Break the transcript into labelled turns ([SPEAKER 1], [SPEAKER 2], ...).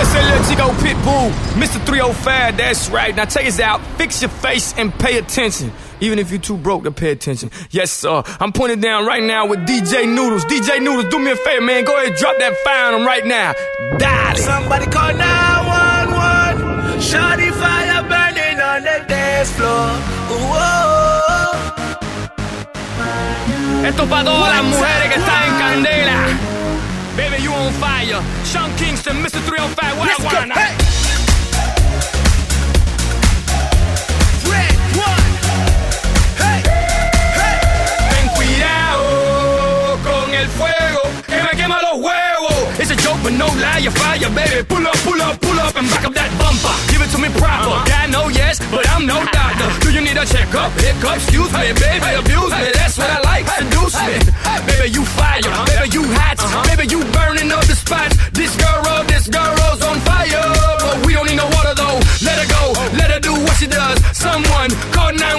[SPEAKER 1] Ese es el Chico Pitbull, Mr. 305, that's right. Now take us out, fix your face and pay attention. Even if you're too broke to pay attention. Yes, sir. I'm pointing down right now with DJ Noodles. DJ Noodles, do me a favor, man. Go ahead, drop that fire on him right now. Dial it. Somebody call 911. Shawty fire burning on the dance floor. Esto para todas las mujeres que están en candela. Baby, you on fire. Sean Kingston, Mr. 305, what I wanna. Hey. It's a joke, but no lie, you fire, baby. Pull up, pull up, pull up, and back up that bumper. Give it to me proper. I know, yes, but I'm no doctor. Do you need a checkup? Hiccup, excuse me, baby, abuse me. That's what I like, seduce me. Baby, you fire, baby, you hot. Baby, you burning up the spot. This girl's on fire. But we don't need no water, though. Let her go, let her do what she does. Someone call 911.